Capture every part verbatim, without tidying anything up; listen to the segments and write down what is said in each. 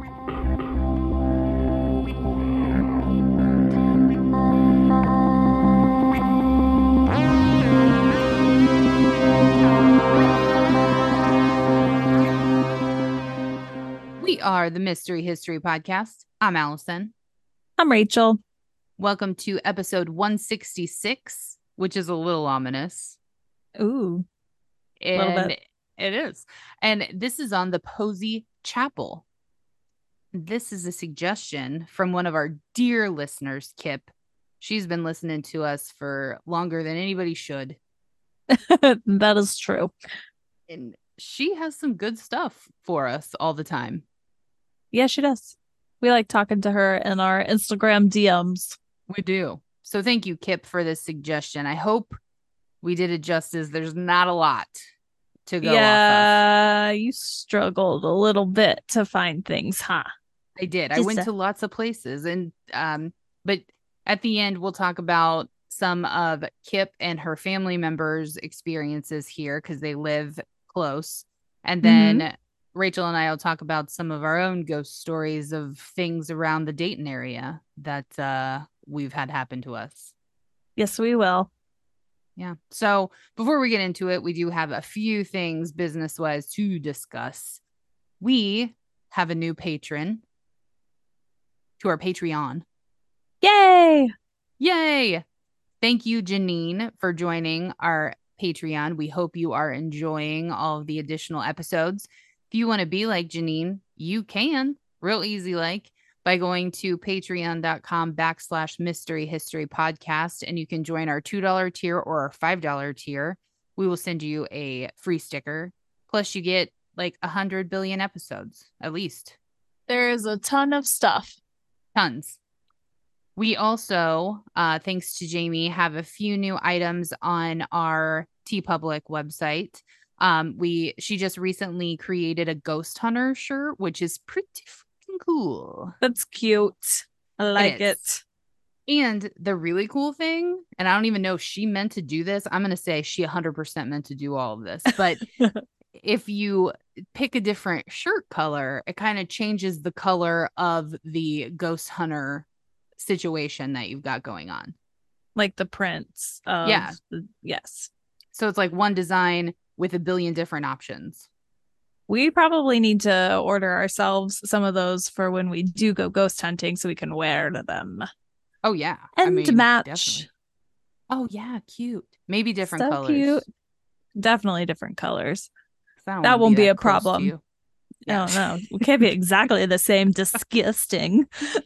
We are the Mystery History Podcast. I'm Allison. I'm Rachel. Welcome to episode one sixty-six, which is a little ominous. Ooh, a little And bit. it is. And this is on the Posey Chapel. This is a suggestion from one of our dear listeners, Kip. She's been listening to us for longer than anybody should. That is true. And she has some good stuff for us all the time. Yeah, she does. We like talking to her in our Instagram D Ms. We do. So thank you, Kip, for this suggestion. I hope we did it justice. There's not a lot to go yeah, off of. You struggled a little bit to find things, huh? I did. Just I went a- to lots of places, and um, but at the end we'll talk about some of Kip and her family members' experiences here because they live close, and then Mhm. Rachel and I will talk about some of our own ghost stories of things around the Dayton area that uh, we've had happen to us. Yes, we will. Yeah. So before we get into it, we do have a few things business wise to discuss. We have a new patron to our Patreon. Yay! Yay! Thank you, Janine, for joining our Patreon. We hope you are enjoying all of the additional episodes. If you want to be like Janine, you can, real easy like, by going to patreon.com backslash mystery history podcast, and you can join our two dollar tier or our five dollar tier. We will send you a free sticker. Plus, you get like one hundred billion episodes, at least. There is a ton of stuff. Tons. We also, uh, thanks to Jamie, have a few new items on our TeePublic website. Um, we she just recently created a Ghost Hunter shirt, which is pretty freaking cool. That's cute. I like it. it. And the really cool thing, and I don't even know if she meant to do this. I'm going to say she one hundred percent meant to do all of this. But if you pick a different shirt color, it kind of changes the color of the Ghost Hunter situation that you've got going on. Like the prints of Yeah. the, yes. So it's like one design with a billion different options. We probably need to order ourselves some of those for when we do go ghost hunting so we can wear to them. Oh, yeah. And I mean, match. Definitely. Oh, yeah. Cute. Maybe different so colors. Cute. Definitely different colors. That won't be, be that a problem. Yeah. I don't know. We can't be exactly the same. Disgusting.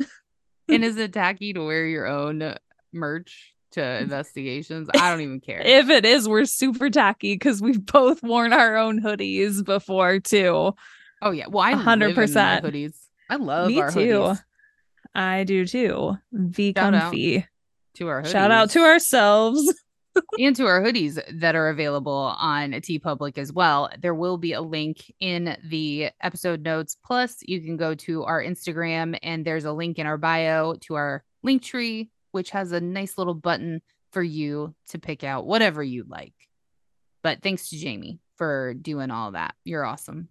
And is it tacky to wear your own merch to investigations? I don't even care. If it is, we're super tacky because we've both worn our own hoodies before too. Oh yeah. Well, I one hundred percent. live in my hoodies. I love Me our too. hoodies. I do too. V Shout comfy. Out to our hoodies. Shout out to ourselves. And to our hoodies that are available on TeePublic as well. There will be a link in the episode notes. Plus, you can go to our Instagram and there's a link in our bio to our link tree, which has a nice little button for you to pick out whatever you like. But thanks to Jamie for doing all that. You're awesome.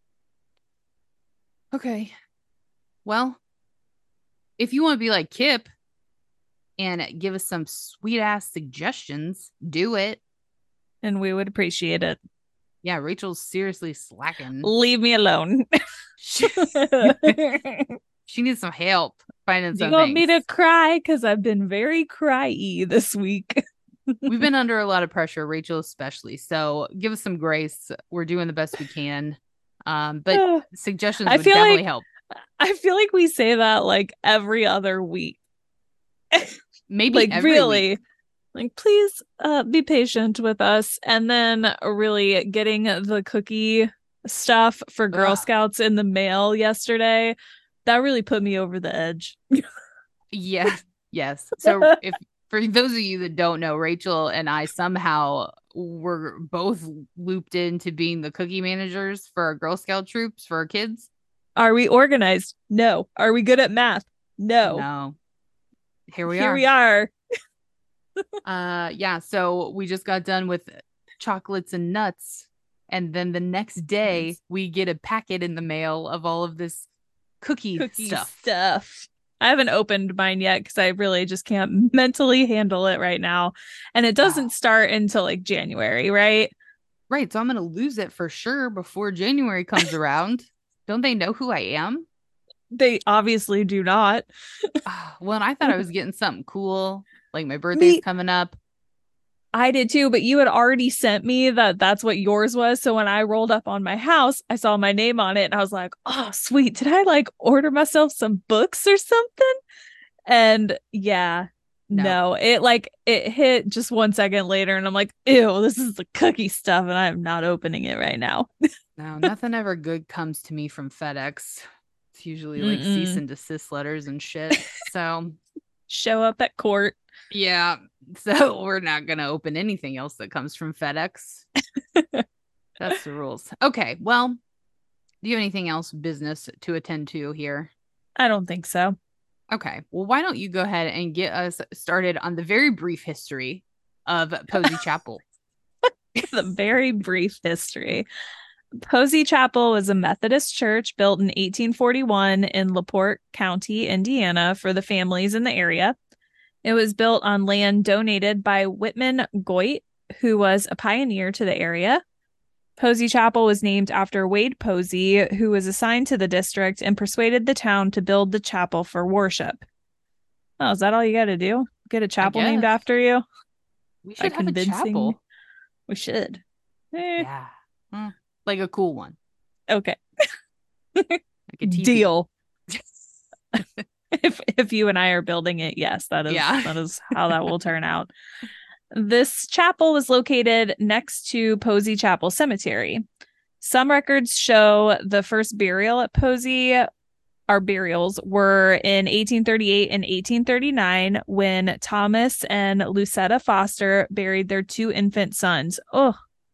Okay. Well, if you want to be like Kip and give us some sweet ass suggestions, do it. And we would appreciate it. Yeah, Rachel's seriously slacking. Leave me alone. she, she needs some help finding Do some you want things. me to cry? Because I've been very cry-y this week. We've been under a lot of pressure, Rachel especially. So give us some grace. We're doing the best we can. Um, but suggestions I would feel definitely like, help. I feel like we say that like every other week. Maybe like every really. week. Like, please uh, be patient with us. And then really getting the cookie stuff for Girl Ugh. Scouts in the mail yesterday, that really put me over the edge. Yes. Yes. So if for those of you that don't know, Rachel and I somehow were both looped into being the cookie managers for our Girl Scout troops for our kids. Are we organized? No. Are we good at math? No. No. Here we Here are. we are. uh yeah, so we just got done with chocolates and nuts, and then the next day we get a packet in the mail of all of this cookie Cookie stuff. stuff. I haven't opened mine yet because I really just can't mentally handle it right now. And it doesn't Oh, start until like January, right? right. So I'm going to lose it for sure before January comes around. Don't they know who I am? They obviously do not. Ah, well, and I thought I was getting something cool. Like my birthday's Me, coming up. I did too, but you had already sent me that that's what yours was. So when I rolled up on my house, I saw my name on it and I was like, oh, sweet. Did I like order myself some books or something? And yeah, No, no, it like it hit just one second later, and I'm like, ew, this is the cookie stuff, and I'm not opening it right now. no, nothing ever good comes to me from FedEx. It's usually like cease Mm-mm. and desist letters and shit. So, Show up at court. yeah. So we're not going to open anything else that comes from FedEx. That's the rules. Okay. Well, do you have anything else business to attend to here? I don't think so. Okay. Well, why don't you go ahead and get us started on the very brief history of Posey Chapel? The very brief history. Posey Chapel was a Methodist church built in eighteen forty-one in LaPorte County, Indiana, for the families in the area. It was built on land donated by Whitman Goit, who was a pioneer to the area. Posey Chapel was named after Wade Posey, who was assigned to the district and persuaded the town to build the chapel for worship. Oh, is that all you got to do? Get a I chapel named guess after you? we By should have a convincing? chapel. We should. Eh, Yeah. Hmm. Like a cool one, okay. like a teepee. Deal. If if you and I are building it, yes, that is Yeah. that is how that will turn out. This chapel was located next to Posey Chapel Cemetery. Some records show the first burial at Posey, our burials, were in eighteen thirty-eight and eighteen thirty-nine when Thomas and Lucetta Foster buried their two infant sons. Oh,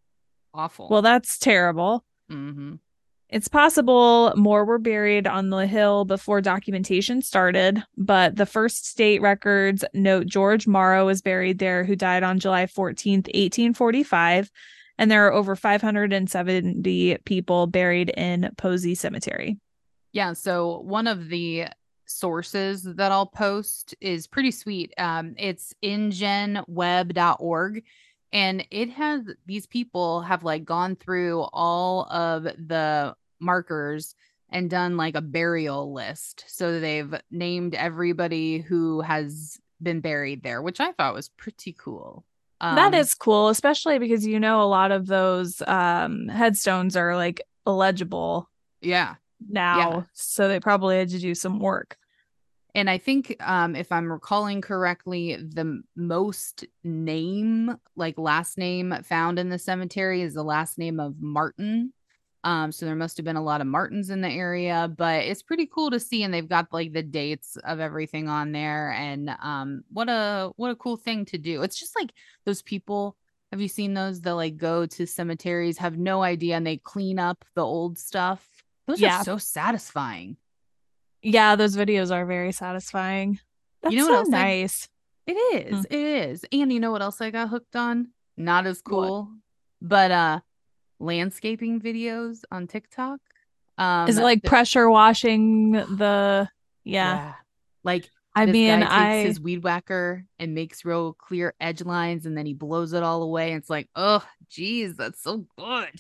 Awful. well, that's terrible. Mm-hmm. It's possible more were buried on the hill before documentation started, but the first state records note George Morrow was buried there, who died on July fourteenth, eighteen forty-five, and there are over five hundred seventy people buried in Posey Cemetery. Yeah. So one of the sources that I'll post is pretty sweet. Um, it's ingen web dot org. And it has these people have like gone through all of the markers and done like a burial list. So they've named everybody who has been buried there, which I thought was pretty cool. That Um, is cool, especially because you know a lot of those um, headstones are like illegible yeah. Yeah. now, so they probably had to do some work. And I think, um, if I'm recalling correctly, the most name, like last name found in the cemetery is the last name of Martin. Um, so there must have been a lot of Martins in the area, but it's pretty cool to see. And they've got like the dates of everything on there. And um, what a what a cool thing to do. It's just like those people. Have you seen those that like go to cemeteries, have no idea, and they clean up the old stuff? Those are Yeah, so satisfying. yeah, those videos are very satisfying. You That's know what so else I nice. It Hmm. is. It is. And you know what else I got hooked on? Not as What? cool, but uh landscaping videos on TikTok. Um Is it like th- pressure washing the yeah. yeah. Like I this mean, guy takes I his weed whacker and makes real clear edge lines and then he blows it all away. And it's like, oh geez, that's so good.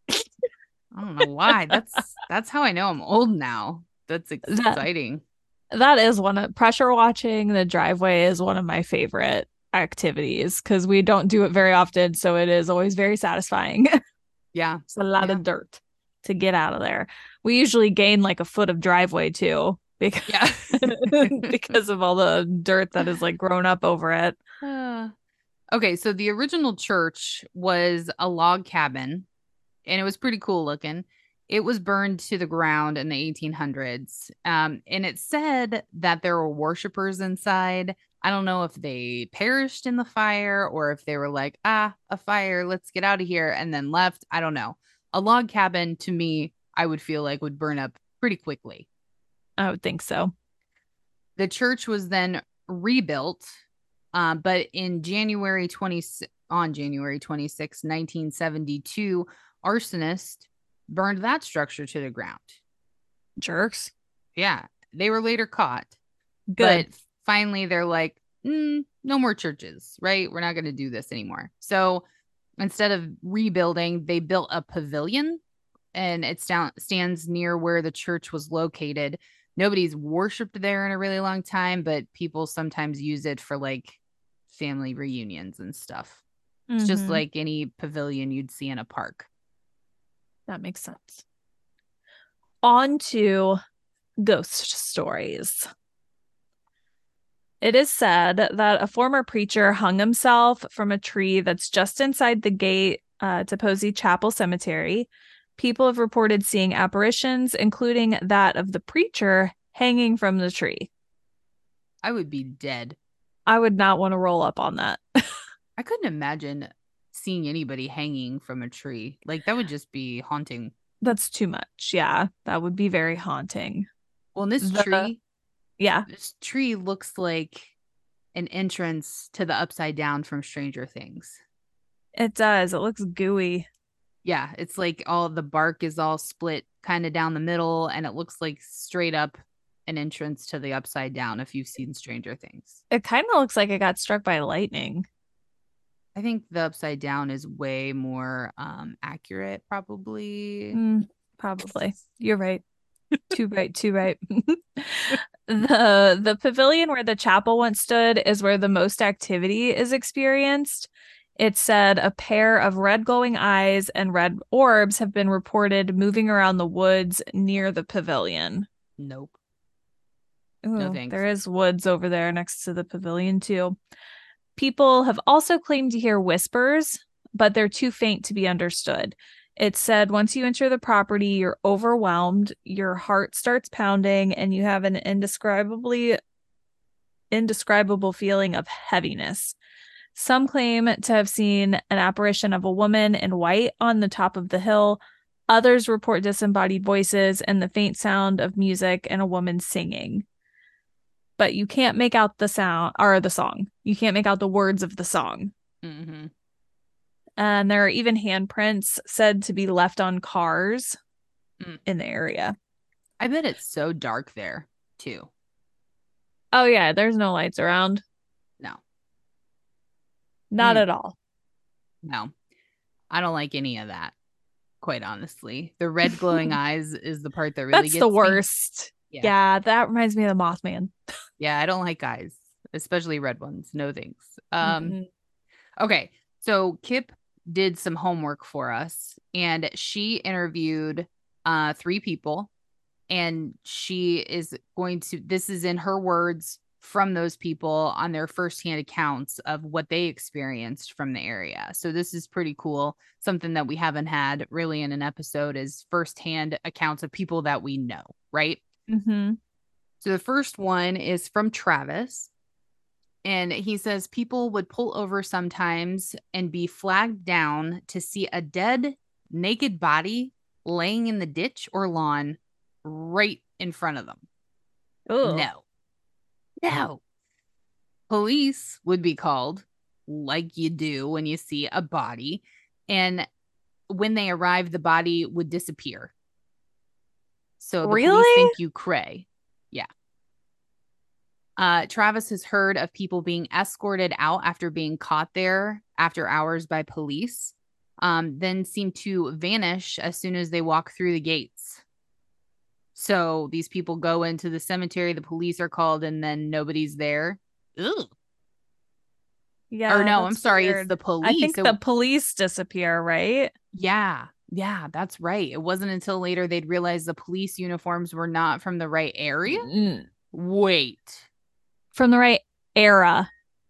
I don't know why. That's that's how I know I'm old now. That's that exciting. that is one of pressure watching the driveway is one of my favorite activities because we don't do it very often, so it is always very satisfying. Yeah. It's a lot Yeah. of dirt to get out of there. We usually gain like a foot of driveway too because Yeah. because of all the dirt that is like grown up over it. Uh, okay, so the original church was a log cabin and it was pretty cool looking. It was burned to the ground in the eighteen hundreds. Um, and it said that there were worshipers inside. I don't know if they perished in the fire or if they were like, ah, a fire, let's get out of here, and then left. I don't know. A log cabin to me, I would feel like would burn up pretty quickly. I would think so. The church was then rebuilt, uh, but in January twentieth, on January twenty-sixth, nineteen seventy-two, arsonist burned that structure to the ground. Jerks. Yeah, they were later caught, but Good. finally they're like, mm, no more churches, right? We're not going to do this anymore. So instead of rebuilding, they built a pavilion, and it sta- stands near where the church was located. Nobody's worshipped there in a really long time, but people sometimes use it for like family reunions and stuff. It's just Mm-hmm. like any pavilion you'd see in a park. That makes sense. On to ghost stories. It is said that a former preacher hung himself from a tree that's just inside the gate uh, to Posey Chapel Cemetery. People have reported seeing apparitions, including that of the preacher hanging from the tree. I would be dead. I would not want to roll up on that. I couldn't imagine seeing anybody hanging from a tree. Like that would just be haunting. That's too much. Yeah, that would be very haunting. Well, in this The tree, yeah, this tree looks like an entrance to the upside down from Stranger Things. it does. It looks gooey. Yeah, it's like all the bark is all split kind of down the middle, and it looks like straight up an entrance to the upside down if you've seen Stranger Things. It kind of looks like it got struck by lightning. I think the upside down is way more um accurate, probably. Mm, probably. You're right. Too right, too right. the the pavilion where the chapel once stood is where the most activity is experienced. It said a pair of red glowing eyes and red orbs have been reported moving around the woods near the pavilion. Nope. No Ooh, thanks. there is woods over there next to the pavilion too. People have also claimed to hear whispers, but they're too faint to be understood. It said once you enter the property, you're overwhelmed, your heart starts pounding, and you have an indescribably indescribable feeling of heaviness. Some claim to have seen an apparition of a woman in white on the top of the hill. Others report disembodied voices and the faint sound of music and a woman singing. But you can't make out the sound or the song. You can't make out the words of the song. Mm-hmm. And there are even handprints said to be left on cars Mm. in the area. I bet it's so dark there too. Oh, yeah, there's no lights around. No. Not Mm. at all. No. I don't like any of that, quite honestly. The red glowing eyes is the part that really That's the gets me. worst. Yeah. Yeah, that reminds me of the Mothman. Yeah, I don't like eyes, especially red ones. No thanks. Um, Mm-mm. okay. So Kip did some homework for us, and she interviewed uh three people, and she is going to, this is in her words from those people on their firsthand accounts of what they experienced from the area. So this is pretty cool. Something that we haven't had really in an episode is firsthand accounts of people that we know, right? Mm-hmm. So the first one is from Travis. And he says people would pull over sometimes and be flagged down to see a dead, naked body laying in the ditch or lawn right in front of them. Oh, No, no. Police would be called, like you do when you see a body. And when they arrive, the body would disappear. So the police really? think you cray. Yeah. Uh, Travis has heard of people being escorted out after being caught there after hours by police, um, then seem to vanish as soon as they walk through the gates. So these people go into the cemetery, the police are called, and then nobody's there. Ugh. Yeah, Or no, I'm that's sorry, it's weird. the I police. think It- the police disappear, right? yeah, yeah, that's right. It wasn't until later they'd realize the police uniforms were not from the right area. Mm. Wait. From the right era.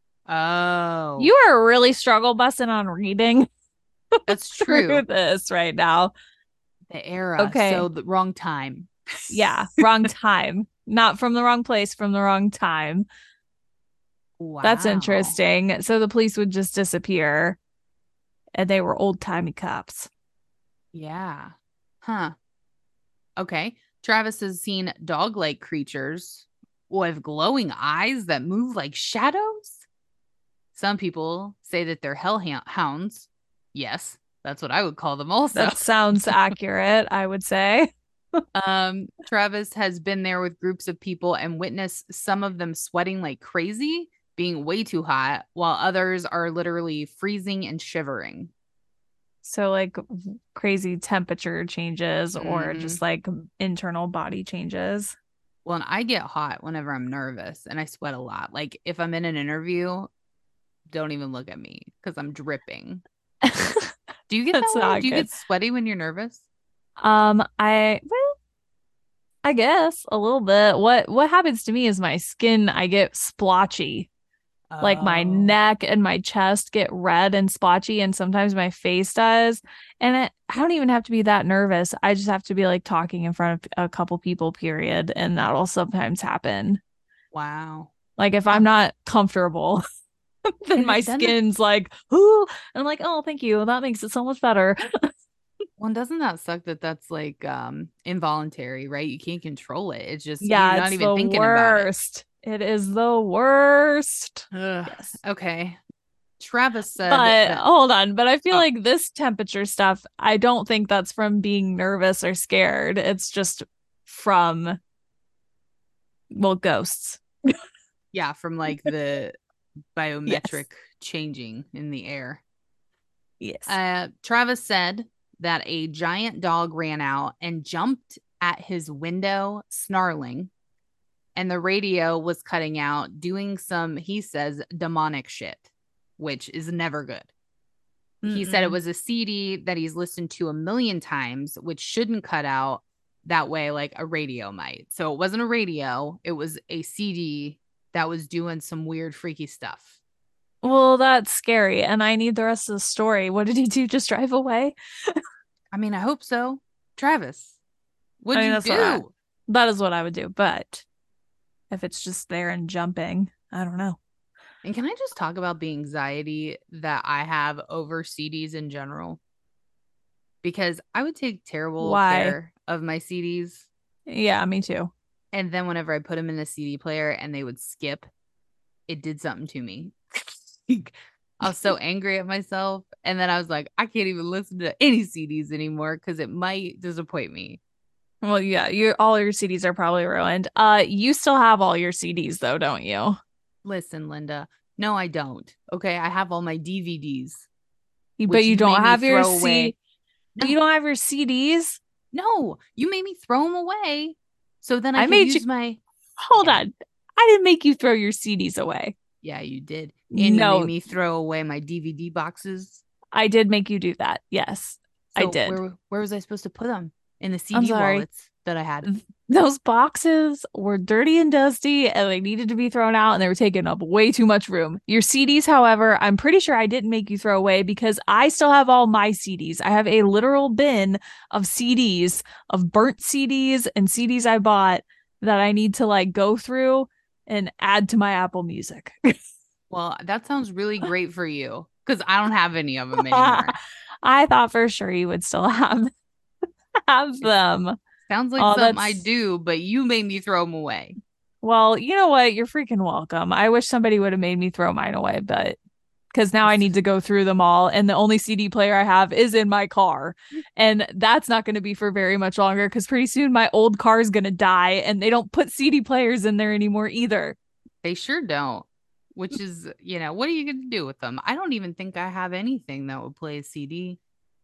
Oh, You are really struggle busting on reading that's through true. this right now. The era. Okay. So the wrong time. Yeah, wrong time. Not from the wrong place, from the wrong time. Wow. That's interesting. So the police would just disappear and they were old-timey cops. Yeah. Huh. Okay. Travis has seen dog-like creatures with glowing eyes that move like shadows. Some people say that they're hellhounds. Yes, that's what I would call them also. That sounds accurate, I would say. Um, Travis has been there with groups of people and witnessed some of them sweating like crazy, being way too hot, while others are literally freezing and shivering. So like crazy temperature changes or Mm-hmm. just like internal body changes. Well, and I get hot whenever I'm nervous and I sweat a lot. Like if I'm in an interview, don't even look at me because I'm dripping. Do you get that That's way? not Do you good. get sweaty when you're nervous? Um, I well, I guess a little bit. What what happens to me is my skin, I get splotchy. Like my Oh, neck and my chest get red and splotchy, and sometimes my face does. And it, I don't even have to be that nervous. I just have to be like talking in front of a couple people, period. And that'll sometimes happen. wow. Like if Uh, I'm not comfortable, then and my then, skin's like, ooh, and I'm like, oh, thank you. That makes it so much better. well, doesn't that suck that that's like um involuntary, right? You can't control it. It's just you're Yeah, not it's even the thinking about it. worst. It is the worst. Ugh. Yes. Okay. Travis said But that. hold on, but I feel Oh, like this temperature stuff, I don't think that's from being nervous or scared. It's just from, well, ghosts. yeah, from like the Yes. biometric changing in the air. Yes. Uh, Travis said that a giant dog ran out and jumped at his window, snarling, and the radio was cutting out, doing some, he says, demonic shit, which is never good. He said it Mm-mm. was a C D that he's listened to a million times, which shouldn't cut out that way like a radio might. So it wasn't a radio, it was a C D that was doing some weird, freaky stuff. Well, that's scary. And I need the rest of the story. What did he do? Just drive away? I mean, I hope so. Travis, I what'd mean, you that's what I, do? that is what I would do. But if it's just there and jumping, I don't know. And can I just talk about the anxiety that I have over C Ds in general? Because I would take terrible Why? care of my C Ds. Yeah, me too. And then whenever I put them in the C D player and they would skip, it did something to me. I was so angry at myself. And then I was like, I can't even listen to any C Ds anymore because it might disappoint me. Well, yeah, you all your C Ds are probably ruined. Uh, you still have all your C Ds though, don't you? Listen, Linda. No, I don't. Okay. I have all my D V Ds, But which you you made don't me have your throw C, away. but you No, don't have your C Ds. no, you made me throw them away. So then I I could made you. use my, Hold yeah, on. I didn't make you throw your C Ds away. yeah, you did. And you made No, me throw away my D V D boxes. I did make you do that. Yes, I So did. where where was I supposed to put them? In the I'm C D sorry. wallets that I had. Those boxes were dirty and dusty and they needed to be thrown out and they were taking up way too much room. Your C Ds, however, I'm pretty sure I didn't make you throw away because I still have all my C Ds. I have a literal bin of C Ds, of burnt C Ds and C Ds I bought that I need to like go through and add to my Apple Music. Well, that sounds really great for you because I don't have any of them anymore. I thought for sure you would still have have It them. sounds like Oh, something I that's do, but you made me throw them away. well, you know what? You're freaking welcome. I wish somebody would have made me throw mine away, but because now I need to go through them all, and the only C D player I have is in my car, and that's not going to be for very much longer because pretty soon my old car is going to die, and they don't put C D players in there anymore either. They sure don't. Which is, you know, what are you going to do with them? I don't even think I have anything that would play a C D,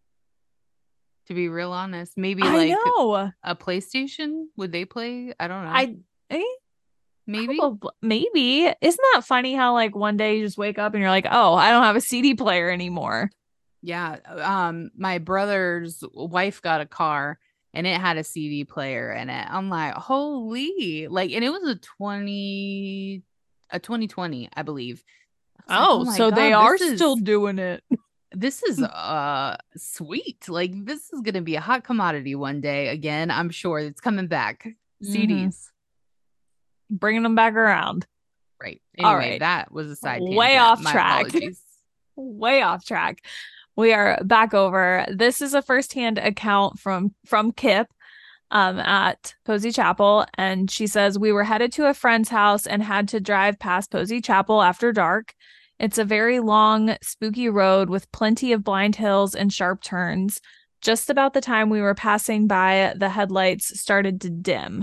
to be real honest. Maybe I like know. a PlayStation. Would they play? I don't know. I eh, Maybe. probably maybe. Isn't that funny how like one day you just wake up and you're like, oh, I don't have a C D player anymore. Yeah. Um, my brother's wife got a car and it had a C D player in it. I'm like, holy, like, and it was a twenty, a twenty twenty, I believe. I was like, oh Oh, my so they God, are this still is doing it. this is uh sweet. Like this is gonna be a hot commodity one day. Again, I'm sure it's coming back. Mm-hmm. C Ds. Bringing them back around. Right. All Anyway, right. that was a side Way tangent. off My track. apologies. Way off track. We are back over. This is a firsthand account from from Kip um at Posey Chapel, and she says we were headed to a friend's house and had to drive past Posey Chapel after dark. It's a very long, spooky road with plenty of blind hills and sharp turns. Just about the time we were passing by, the headlights started to dim.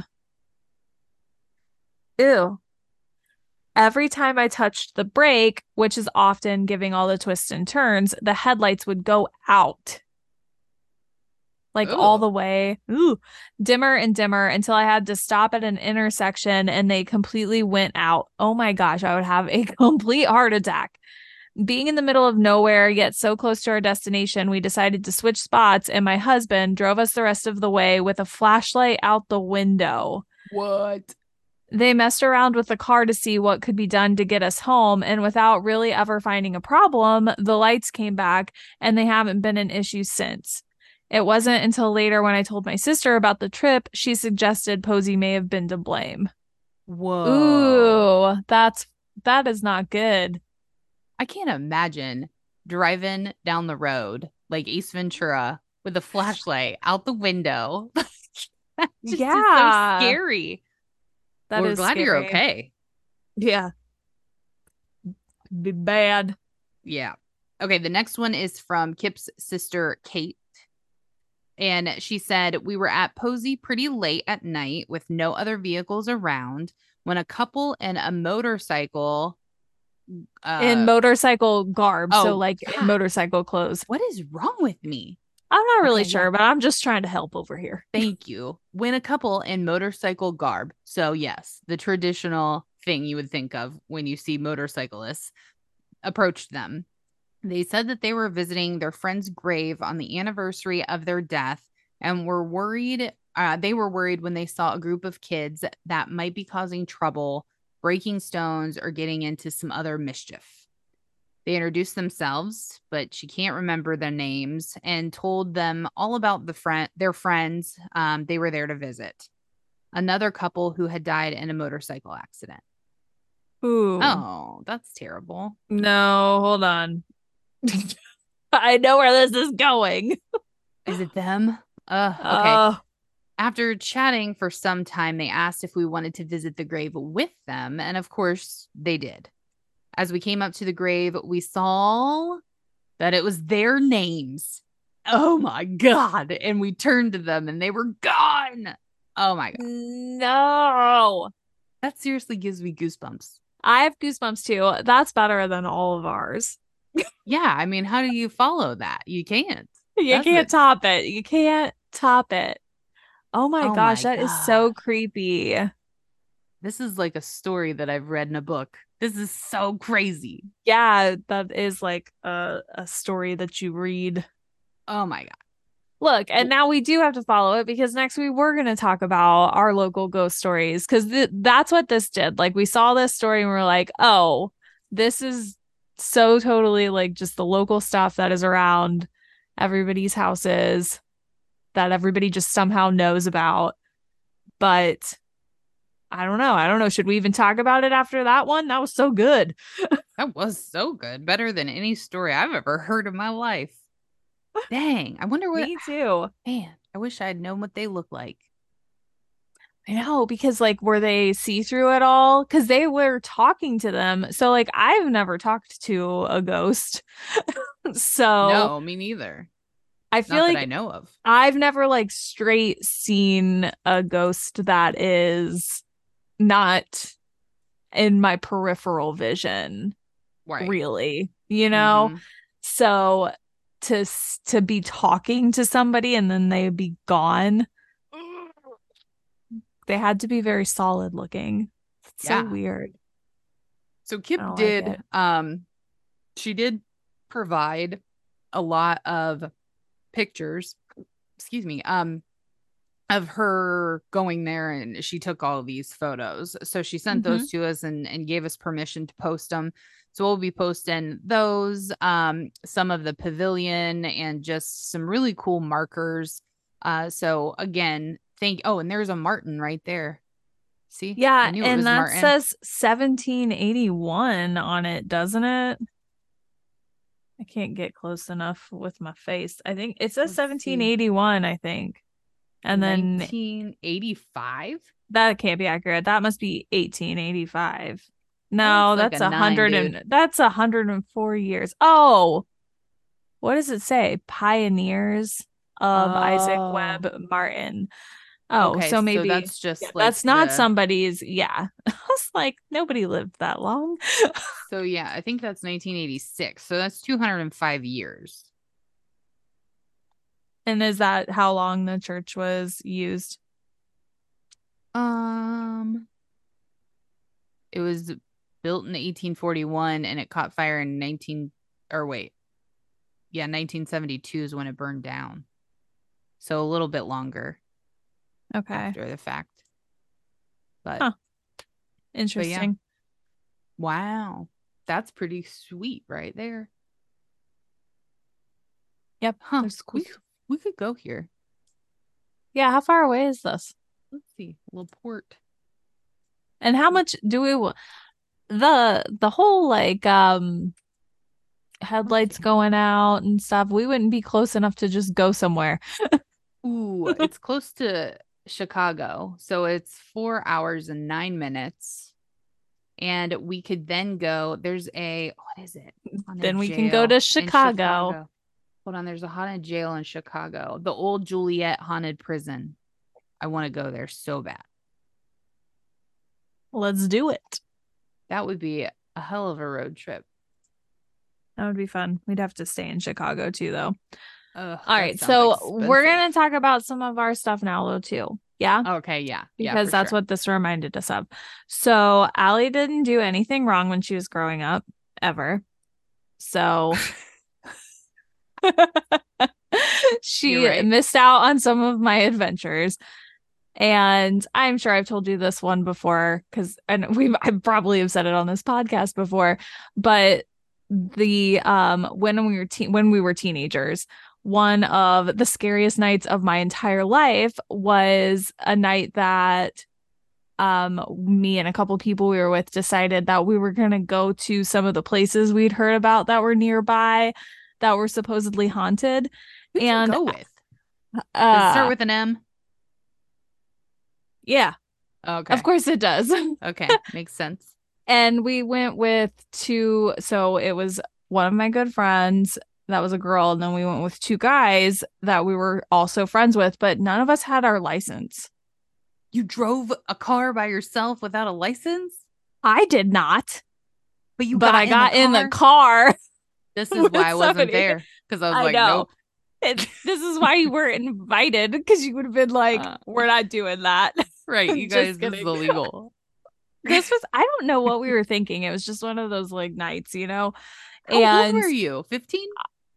Ew. Every time I touched the brake, which is often giving all the twists and turns, the headlights would go out. Like all Ooh. the way, ooh, dimmer and dimmer until I had to stop at an intersection and they completely went out. Oh my gosh, I would have a complete heart attack. Being in the middle of nowhere, yet so close to our destination, we decided to switch spots, and my husband drove us the rest of the way with a flashlight out the window. What? They messed around with the car to see what could be done to get us home, and without really ever finding a problem, the lights came back, and they haven't been an issue since. It wasn't until later when I told my sister about the trip, she suggested Posey may have been to blame. Whoa. Ooh, that's that is not good. I can't imagine driving down the road like Ace Ventura with a flashlight out the window. That just is so Yeah, scary. that Well, we're is glad you're scary. okay. Yeah, be bad. Yeah. Okay, the next one is from Kip's sister, Kate. And she said, we were at Posey pretty late at night with no other vehicles around when a couple in a motorcycle. In Uh, motorcycle garb, so oh, like in God, motorcycle clothes. what is wrong with me? I'm not really Okay, yeah. sure, but I'm just trying to help over here. Thank you. When a couple in motorcycle garb. So, yes, the traditional thing you would think of when you see motorcyclists approached them. They said that they were visiting their friend's grave on the anniversary of their death and were worried. Uh, they were worried when they saw a group of kids that might be causing trouble, breaking stones, or getting into some other mischief. They introduced themselves, but she can't remember their names, and told them all about the friend, their friends. Um, they were there to visit. Another couple who had died in a motorcycle accident. Ooh. Oh, that's terrible. No, hold on. I know where this is going. Is it them? Uh, okay. Oh, After chatting for some time, they asked if we wanted to visit the grave with them. And of course, they did. As we came up to the grave, we saw that it was their names. Oh my God. And we turned to them and they were gone. Oh my God. no. That seriously gives me goosebumps. I have goosebumps too. That's better than all of ours. Yeah. I mean, how do you follow that? You can't. You That's can't it. top it. You can't top it. Oh my Oh gosh, my that is so God. creepy. This is like a story that I've read in a book. This is so crazy. Yeah, that is like a, a story that you read. Oh my God. Look, and now we do have to follow it because next week we're going to talk about our local ghost stories because th- that's what this did. Like, we saw this story and we are like, oh, this is so totally like just the local stuff that is around everybody's houses that everybody just somehow knows about. But I don't know. I don't know. Should we even talk about it after that one? That was so good. That was so good. Better than any story I've ever heard in my life. Dang. I wonder what, Me too. man, I wish I had known what they look like. I know, because like, were they see through at all? Because they were talking to them. So, like, I've never talked to a ghost. So, No, me neither. I feel Not that I like know of. I've never like straight seen a ghost that is not in my peripheral vision, Right. really, you know? Mm-hmm. So, to s- to be talking to somebody and then they be gone, they had to be very solid looking. It's so Yeah. weird. So I Kip don't like did, it. um, she did provide a lot of pictures, excuse me, um, of her going there, and she took all these photos. So she sent Hmm. those to us and, and gave us permission to post them. So we'll be posting those, um, some of the pavilion and just some really cool markers. Uh, so again, thank, oh, and there's a Martin right there. See, I Yeah, knew it and was that Martin. says seventeen eighty-one on it, doesn't it? I can't get close enough with my face. I think it says Let's see, seventeen eighty-one, I think. And then nineteen eighty-five. that can't be accurate. That must be eighteen eighty-five. That looks No, like a that's a nine, hundred dude. and that's a hundred and four years. Oh, what does it say? Pioneers. of Isaac Oh. Webb Martin. Oh, Okay, so so maybe that's yeah, just like that's not the somebody's. Yeah. I was like, nobody lived that long. so yeah, I think that's nineteen eighty-six. So that's two hundred five years. And is that how long the church was used? Um, it was built in eighteen forty-one and it caught fire in nineteen or wait. Yeah, nineteen seventy-two is when it burned down. So a little bit longer Okay. after the fact. But Huh. but yeah. Interesting. Wow. That's pretty sweet right there. Yep. Huh. There's We could, we could go here. Yeah, how far away is this? Let's see. Laporte. And how much do we the the whole like um headlights going out and stuff, we wouldn't be close enough to just go somewhere. Ooh, it's close to Chicago. So it's four hours and nine minutes. And we could then go. There's a, what is it? Haunted Then we can jail go to in Chicago. Chicago. Hold on. There's a haunted jail in Chicago. The old Juliet haunted prison. I want to go there so bad. Let's do it. That would be a hell of a road trip. That would be fun. We'd have to stay in Chicago too, though. Ugh, All right, so expensive. We're gonna talk about some of our stuff now, though, too. Yeah. Okay. Yeah. Because yeah, that's sure. what this reminded us of. So Allie didn't do anything wrong when she was growing up, ever. So she right. missed out on some of my adventures. And I'm sure I've told you this one before, because and we I probably have said it on this podcast before, but the um when we were te- when we were teenagers, one of the scariest nights of my entire life was a night that um me and a couple people we were with decided that we were going to go to some of the places we'd heard about that were nearby that were supposedly haunted. Who'd and you go with? Uh, Does it start with an M? Yeah. Okay. Of course it does. Okay. Makes sense. And we went with two. So it was one of my good friends that was a girl. And then we went with two guys that we were also friends with, but none of us had our license. You drove a car by yourself without a license? I did not. But you but got I in got the in the car. This is why I wasn't somebody. there. Because I was I like, know. nope. It, this is why you weren't invited, because you would have been like, uh, we're not doing that. Right. You guys, this is illegal. This was, I don't know what we were thinking. It was just one of those like nights, you know? How and old were you? fifteen?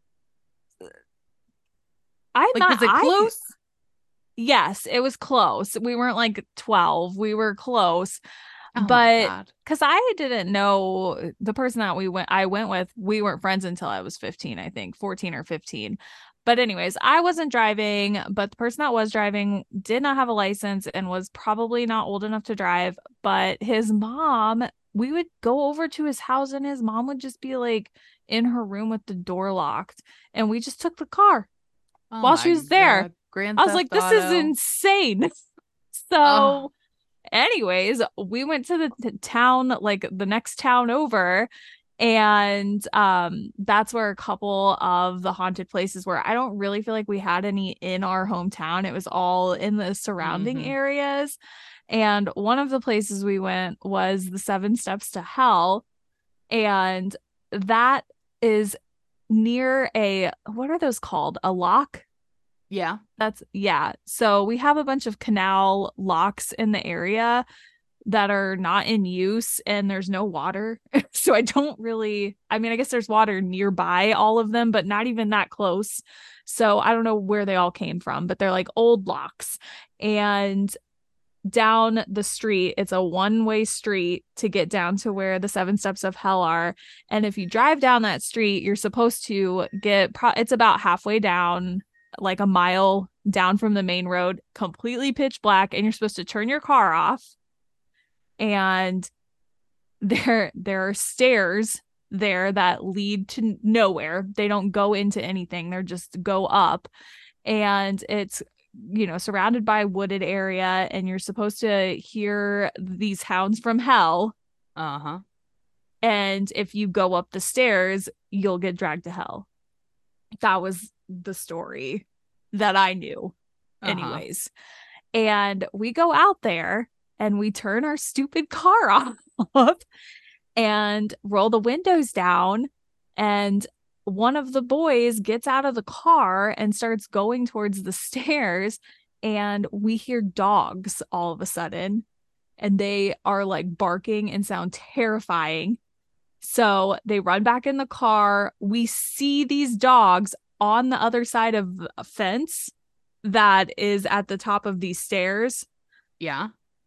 I'm like, not, was it close? I, yes, it was close. We weren't like twelve. We were close. Oh but because I didn't know the person that we went, I went with, we weren't friends until I was fifteen, I think fourteen or fifteen. But anyways, I wasn't driving, but the person that was driving did not have a license and was probably not old enough to drive. But his mom, we would go over to his house and his mom would just be like in her room with the door locked. And we just took the car oh while she was there. God. Grand I was Theft like, Auto. this is insane. So oh. anyways, we went to the t- town, like the next town over. And um, that's where a couple of the haunted places were. I don't really feel like we had any in our hometown. It was all in the surrounding mm-hmm. areas. And one of the places we went was the Seven Steps to Hell. And that is near a, what are those called? A lock? Yeah. That's, yeah. So we have a bunch of canal locks in the area that are not in use, and there's no water. So I don't really, I mean, I guess there's water nearby all of them, but not even that close. So I don't know where they all came from, but they're like old locks. And down the street, it's a one-way street to get down to where the Seven Steps of Hell are. And if you drive down that street, you're supposed to get, pro- it's about halfway down, like a mile down from the main road, completely pitch black, and you're supposed to turn your car off. And there there are stairs there that lead to nowhere. They don't go into anything. They're just go up. And it's, you know, surrounded by a wooded area, and you're supposed to hear these hounds from hell. Uh-huh. And if you go up the stairs, you'll get dragged to hell. That was the story. that I knew Uh-huh. anyways. And we go out there and we turn our stupid car off and roll the windows down. And one of the boys gets out of the car and starts going towards the stairs. And we hear dogs all of a sudden. And they are like barking and sound terrifying. So they run back in the car. We see these dogs on the other side of a fence that is at the top of these stairs. Yeah.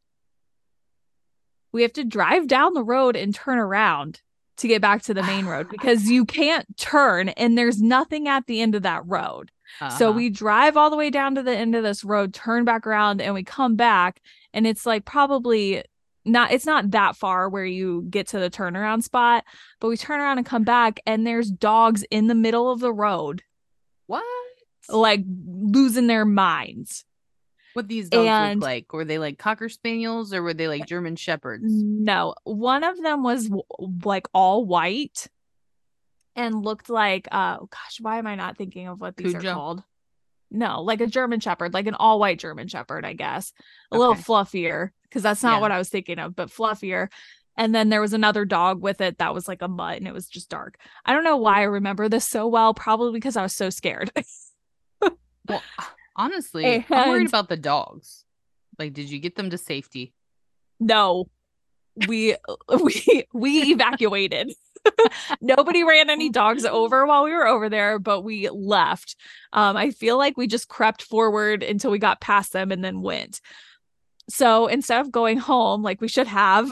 We have to drive down the road and turn around to get back to the main road because you can't turn and there's nothing at the end of that road. Uh-huh. So we drive all the way down to the end of this road, turn back around, and we come back, and it's like probably not, it's not that far where you get to the turnaround spot, but we turn around and come back and there's dogs in the middle of the road. What? Like losing their minds. What these dogs and, look like? Were they like Cocker Spaniels or were they like German Shepherds? No, one of them was like all white and looked like, uh, oh gosh, why am I not thinking of what these Cujo? Are called? No, like a German Shepherd, like an all white German Shepherd, I guess. A okay. little fluffier, because that's not yeah. what I was thinking of, but fluffier. And then there was another dog with it that was like a mutt and it was just dark. I don't know why I remember this so well, probably because I was so scared. Well, honestly, and, I'm worried about the dogs. Like, did you get them to safety? No, we we we evacuated. Nobody ran any dogs over while we were over there, but we left. Um, I feel like we just crept forward until we got past them and then went. So instead of going home like we should have,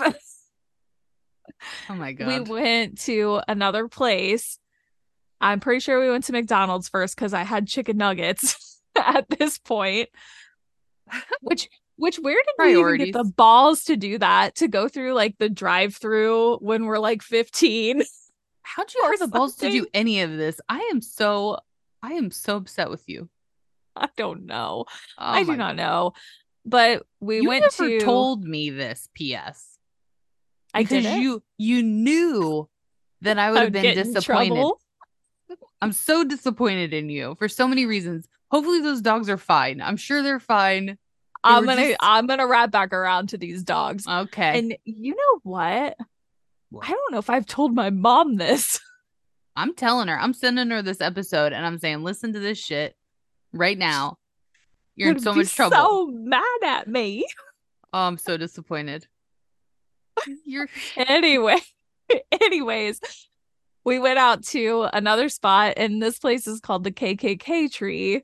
oh my god, we went to another place. I'm pretty sure we went to McDonald's first because I had chicken nuggets at this point. Which, which where did Priorities. we even get the balls to do that? To go through like the drive-through when we're like fifteen? How'd you have the balls to do any of this? I am so, I am so upset with you. I don't know. Oh I do not God. know. But we you went never to. told me this. P S. I because did you you knew that I would have been disappointed. I'm so disappointed in you for so many reasons. Hopefully those dogs are fine. I'm sure they're fine. They I'm gonna just... I'm gonna wrap back around to these dogs. Okay. And you know what? what? I don't know if I've told my mom this. I'm telling her. I'm sending her this episode and I'm saying, listen to this shit right now. You're in so much trouble. So mad at me. Oh, I'm so disappointed. You're anyway. Anyways, we went out to another spot, and this place is called the K K K tree,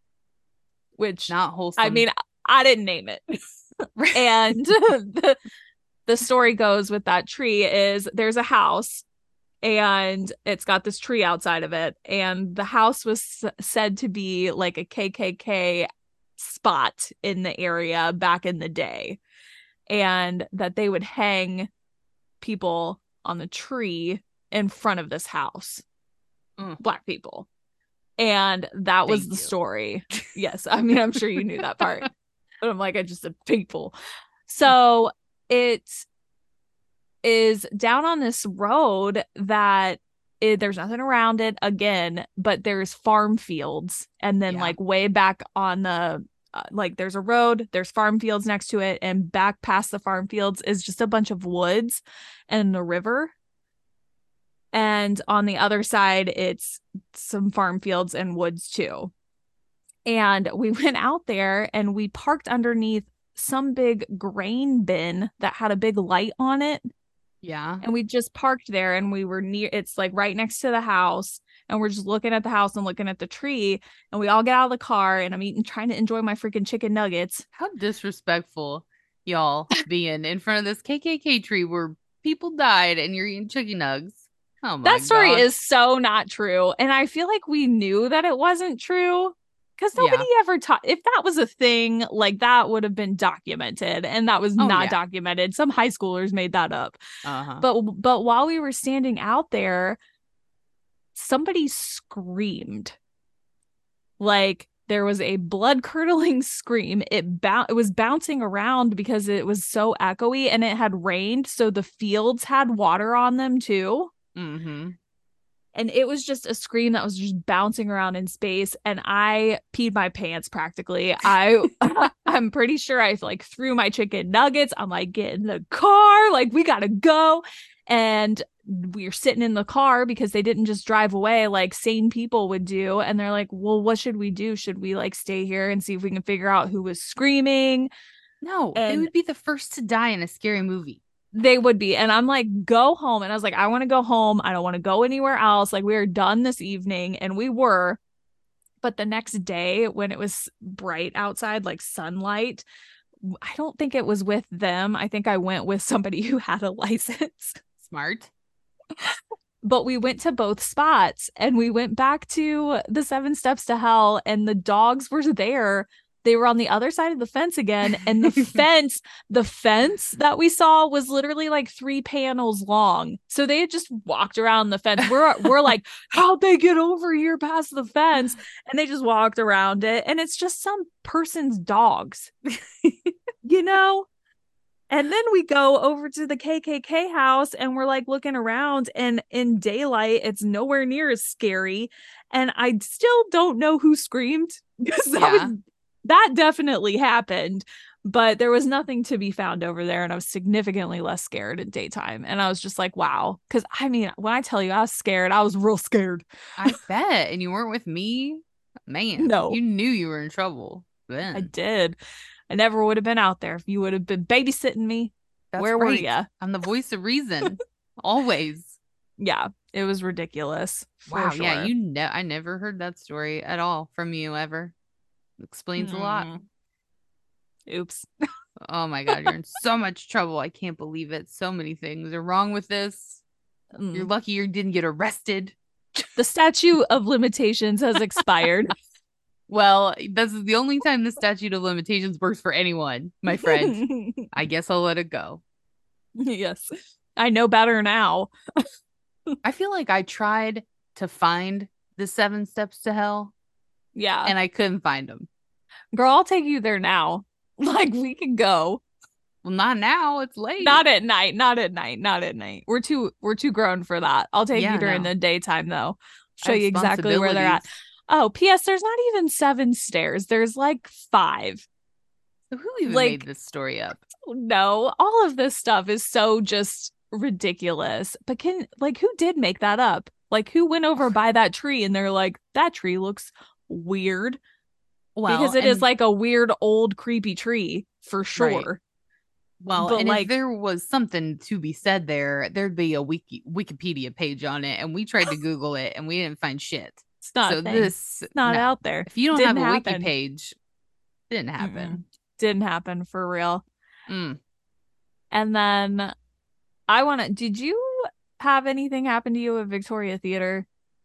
which not wholesome. I mean, I didn't name it. And the, the story goes with that tree is there's a house, and it's got this tree outside of it, and the house was said to be like a K K K spot in the area back in the day, and that they would hang people on the tree in front of this house. Mm. Black people. And that was Thank the you. story. Yes, I mean, I'm sure you knew that part. But I'm like, I just said people. So it is down on this road that it, there's nothing around it again, but there's farm fields. And then yeah. like way back on the Uh, like there's a road, there's farm fields next to it, and back past the farm fields is just a bunch of woods and the river. And on the other side, it's some farm fields and woods too. And we went out there and we parked underneath some big grain bin that had a big light on it. Yeah. And we just parked there, and we were near, it's like right next to the house. And we're just looking at the house and looking at the tree, and we all get out of the car, and I'm eating, trying to enjoy my freaking chicken nuggets. How disrespectful, y'all, being in front of this K K K tree where people died and you're eating chicken nugs. Oh my God. That story is so not true. And I feel like we knew that it wasn't true because nobody yeah. ever taught. If that was a thing, like that would have been documented, and that was oh, not yeah. documented. Some high schoolers made that up. Uh-huh. But, but while we were standing out there, somebody screamed. Like there was a blood curdling scream. It bou- it was bouncing around because it was so echoey, and it had rained, so the fields had water on them too. Mm-hmm. And it was just a scream that was just bouncing around in space. And I peed my pants practically. I I'm pretty sure I like threw my chicken nuggets. I'm like, get in the car, like we gotta go. And we are sitting in the car because they didn't just drive away like sane people would do. And they're like, well, what should we do? Should we like stay here and see if we can figure out who was screaming? No, they And would be the first to die in a scary movie. they would be. And I'm like, go home. And I was like, I want to go home. I don't want to go anywhere else. Like, we are done this evening. And we were. But the next day, when it was bright outside, like sunlight, I don't think it was with them. I think I went with somebody who had a license. Smart. But we went to both spots and we went back to the Seven Steps to Hell, and the dogs were there. They were on the other side of the fence again. And the fence, the fence that we saw was literally like three panels long. So they had just walked around the fence. We're, we're like, how'd they get over here past the fence? And they just walked around it. And it's just some person's dogs, you know? And then we go over to the K K K house and we're like looking around, and in daylight, it's nowhere near as scary. And I still don't know who screamed, because that Yeah. was that definitely happened, but there was nothing to be found over there. And I was significantly less scared in daytime. And I was just like, wow. Because I mean, when I tell you I was scared, I was real scared. I bet. And you weren't with me? Man, No. You knew you were in trouble then. I did. I never would have been out there if you would have been babysitting me. That's Where right. were you? I'm the voice of reason. Always. Yeah, it was ridiculous. Wow. Sure. Yeah, you ne- I never heard that story at all from you ever. Explains mm. a lot. Oops. Oh my God, you're in so much trouble. I can't believe it. So many things are wrong with this. Mm. You're lucky you didn't get arrested. The statute of limitations has expired. Well, this is the only time the statute of limitations works for anyone, my friend. I guess I'll let it go. Yes. I know better now. I feel like I tried to find the seven steps to hell. Yeah. And I couldn't find them. Girl, I'll take you there now. Like, we can go. Well, not now. It's late. Not at night. Not at night. Not at night. We're too we're too grown for that. I'll take yeah, you during no. the daytime though. Show you exactly where they're at. Oh, P S there's not even seven stairs. There's like five. So who even like, made this story up? No, all of this stuff is so just ridiculous. But can like who did make that up? Like who went over by that tree and they're like, that tree looks weird. Well, because it and, is like a weird old creepy tree for sure. Right. Well, but and like, if there was something to be said there, there'd be a wiki Wikipedia page on it, and we tried to Google it, and we didn't find shit. It's not. So this it's not no. out there. If you don't didn't have a happen. wiki page, didn't happen. Mm-mm. Didn't happen for real. Mm. And then I want to. Did you have anything happen to you at Victoria Theater?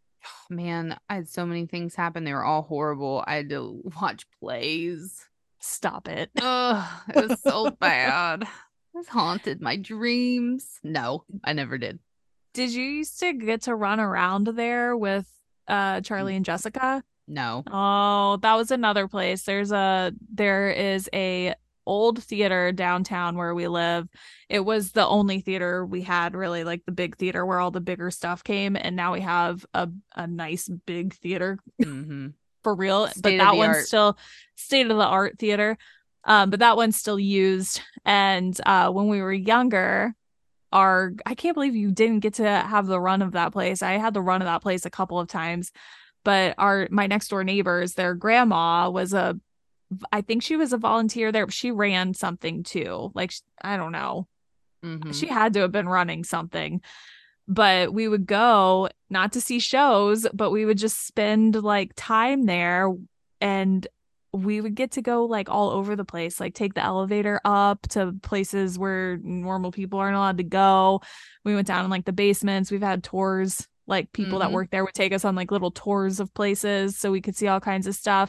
Man, I had so many things happen. They were all horrible. I had to watch plays. Stop it. Ugh, it was so bad. It haunted my dreams. No, I never did. Did you used to get to run around there with uh Charlie and Jessica? No. Oh, that was another place. There's a there is a old theater downtown where we live. It was the only theater we had, really, like the big theater where all the bigger stuff came, and now we have a a nice big theater. Mm-hmm. For real. State but that one's art. Still state of the art theater. Um, but that one's still used. And uh, when we were younger, our I can't believe you didn't get to have the run of that place. I had the run of that place a couple of times. But our my next door neighbors, their grandma was a I think she was a volunteer there. But she ran something too. Like, I don't know. Mm-hmm. She had to have been running something. But we would go not to see shows, but we would just spend like time there, and we would get to go like all over the place, like take the elevator up to places where normal people aren't allowed to go. We went down in like the basements. We've had tours, like people mm-hmm. that work there would take us on like little tours of places so we could see all kinds of stuff.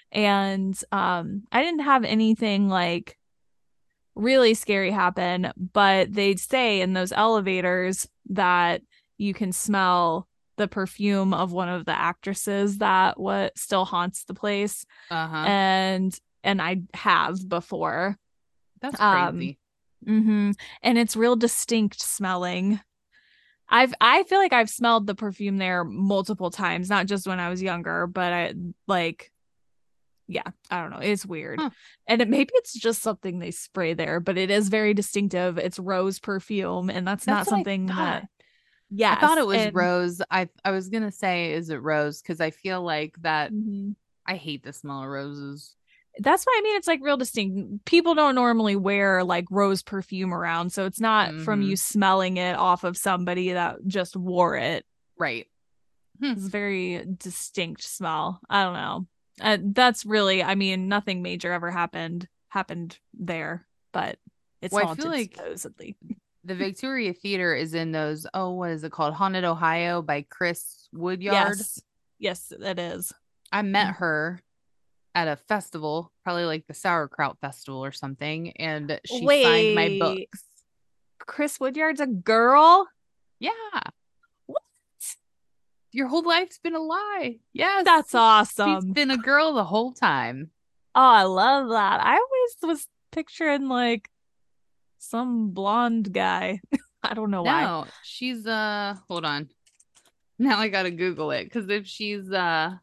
And um, I didn't have anything like really scary happen, but they'd say in those elevators that you can smell the perfume of one of the actresses that what still haunts the place. Uh-huh. And and I have before. That's crazy. Um, mm-hmm. And it's real distinct smelling. I've I feel like I've smelled the perfume there multiple times, not just when I was younger, but I like yeah, I don't know. It's weird. Huh. And it maybe it's just something they spray there, but it is very distinctive. It's rose perfume, and that's, That's not what I something that thought. I thought yes. it was And rose. I I was gonna say, is it rose? Because I feel like that mhm. I hate the smell of roses. That's why I mean it's like real distinct. People don't normally wear like rose perfume around, so it's not from Mm-hmm. you smelling it off of somebody that just wore it. Right. Hmm. It's a very distinct smell. I don't know. Uh, that's really, I mean, nothing major ever happened happened there, but it's Well, I feel haunted like supposedly. the Victoria Theater is in those, oh, what is it called? Haunted Ohio by Chris Woodyard. Yes, yes, it is. I met her at a festival, probably like the Sauerkraut Festival or something, and she signed my Wait, books. Chris Woodyard's a girl? Yeah. What? Your whole life's been a lie. Yes. That's She's awesome. been a girl the whole time. Oh, I love that. I always was picturing like some blonde guy. I don't know why. No, she's uh hold on. Now I gotta Google it because if she's uh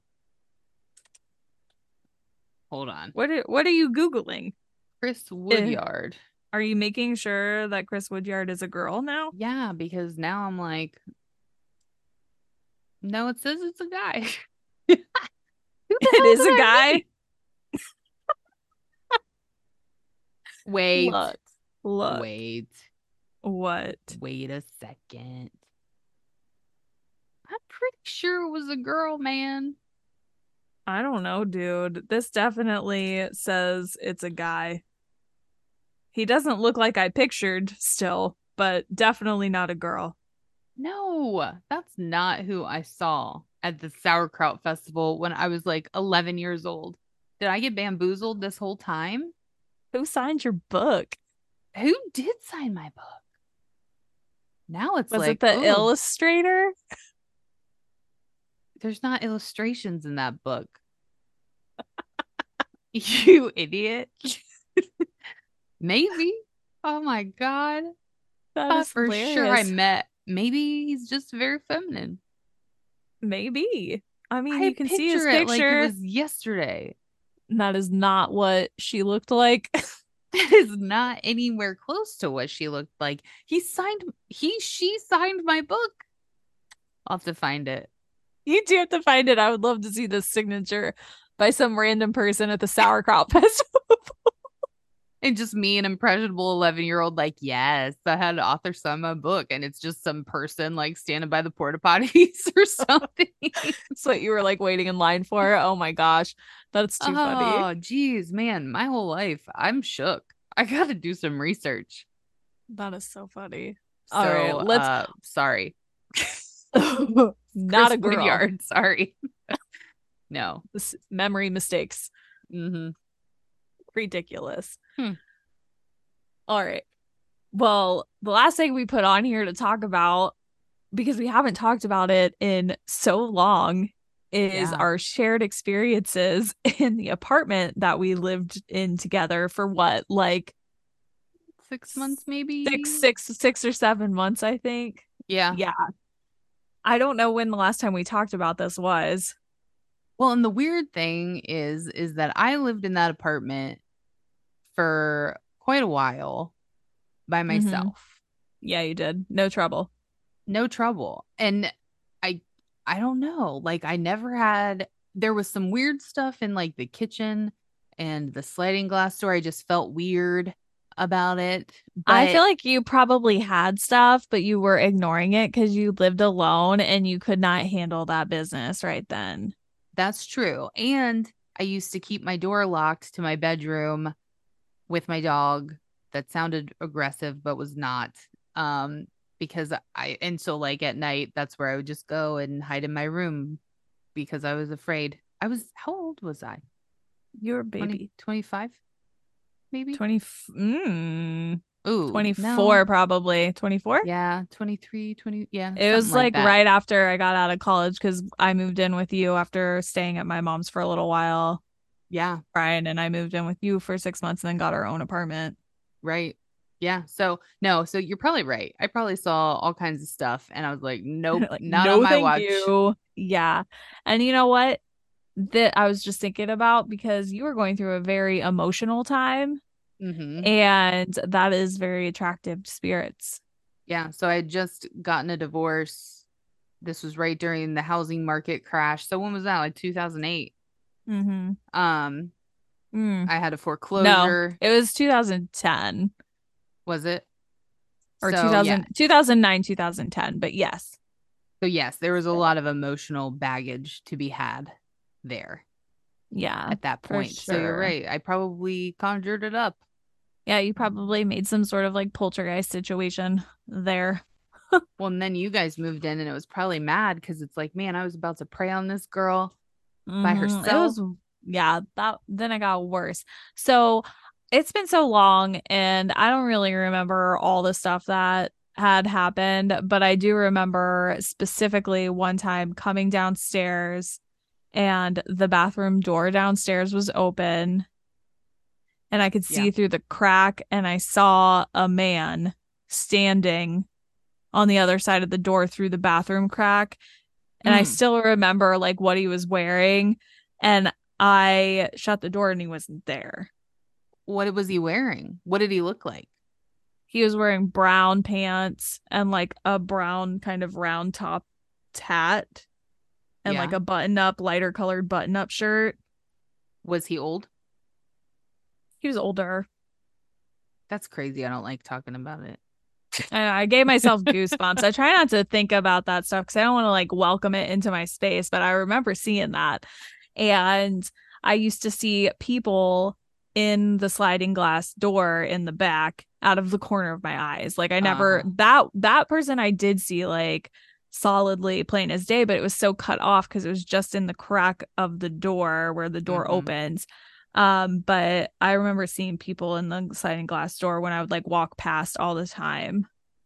hold on. What are, what are you Googling? Chris Eh, Woodyard. Are you making sure that Chris Woodyard is a girl now? Yeah, because now I'm like, no, it says it's a guy. Who the It hell is did a I guy. meet? Wait, Look, look. wait, What? wait a second. I'm pretty sure it was a girl, man. I don't know, dude. This definitely says it's a guy. He doesn't look like I pictured still, but definitely not a girl. No, that's not who I saw at the Sauerkraut Festival when I was like eleven years old. Did I get bamboozled this whole time? Who signed your book? Who did sign my book? Now it's Was it like, the oh, illustrator? there's not illustrations in that book. You idiot. Maybe. Oh my God. That Thought is for sure I hilarious. met. Maybe he's just very feminine. Maybe. I mean, I you can see his picture it like it picture. was yesterday. That is not what she looked like. That is not anywhere close to what she looked like. He signed, he, she signed my book. I'll have to find it. You do have to find it. I would love to see this signature by some random person at the Sauerkraut Festival. And just me, an impressionable eleven year old, like, yes, I had to author some of my book. And it's just some person like standing by the porta potties or something. That's what you were like waiting in line for. Oh my gosh. That's too funny. Oh, geez, man, my whole life, I'm shook. I got to do some research. That is so funny. So, All right, let's uh, sorry. not Chris a girl. Woodyard, sorry. No. This memory mistakes. Mm-hmm. Ridiculous. Hmm. All right. Well, the last thing we put on here to talk about, because we haven't talked about it in so long, is Yeah. our shared experiences in the apartment that we lived in together for what, like Six months, maybe? six, six, six or seven months, I think. Yeah. Yeah. I don't know when the last time we talked about this was. Well, and the weird thing is, is that I lived in that apartment for quite a while by myself. Mm-hmm. Yeah, you did. No trouble. No trouble. And I I don't know. Like I never had there was some weird stuff in like the kitchen and the sliding glass door. I just felt weird about it. But I feel like you probably had stuff, but you were ignoring it because you lived alone and you could not handle that business right then. that's true. And I used to keep my door locked to my bedroom with my dog. That sounded aggressive, but was not. Um, because I, and so like at night, that's where I would just go and hide in my room because I was afraid. I was, how old was I? You're a baby. twenty-five, maybe? twenty, mm, Ooh, twenty-four, no. probably. twenty-four? Yeah, twenty-three, twenty. Yeah. It was Like like that. right after I got out of college because I moved in with you after staying at my mom's for a little while. Yeah. Brian and I moved in with you for six months and then got our own apartment. Right. Yeah. So no, so you're probably right. I probably saw all kinds of stuff and I was like, nope, Like, not on no, my thank watch. you. Yeah. And you know what? That I was just thinking about because you were going through a very emotional time, Hmm. and that is very attractive to spirits. Yeah. So I had just gotten a divorce. This was right during the housing market crash. So when was that? Like two thousand eight. Mm-hmm. Um, Mm. I had a No, foreclosure. it was two thousand ten Was it? or So yeah. two thousand, two thousand nine, two thousand ten. But yes. So yes, there was a lot of emotional baggage to be had there Yeah, at that for point. So you're sure. right. I probably conjured it up. Yeah, you probably made some sort of like poltergeist situation there. Well, and then you guys moved in and it was probably mad because it's like, man, I was about to prey on this girl by Hmm. It herself. was, yeah, that then it got worse. So it's been so long, and I don't really remember all the stuff that had happened, but I do remember specifically one time coming downstairs and the bathroom door downstairs was open and I could Yeah. see through the crack and I saw a man standing on the other side of the door through the bathroom crack. And I Mm. still remember like what he was wearing. And I shut the door and he wasn't there. What was he wearing? What did he look like? He was wearing brown pants and like a brown kind of round top hat and like Yeah. a button up, lighter colored button up shirt. Was he old? He was older. That's crazy. I don't like talking about it. I, I gave myself goosebumps. I try not to think about that stuff because I don't want to like welcome it into my space, but I remember seeing that. And I used to see people in the sliding glass door in the back out of the corner of my eyes. Like I never Uh, that that person I did see like solidly plain as day, but it was so cut off because it was just in the crack of the door where the door mm-hmm. opens. Um, but I remember seeing people in the sliding glass door when I would like walk past all the time.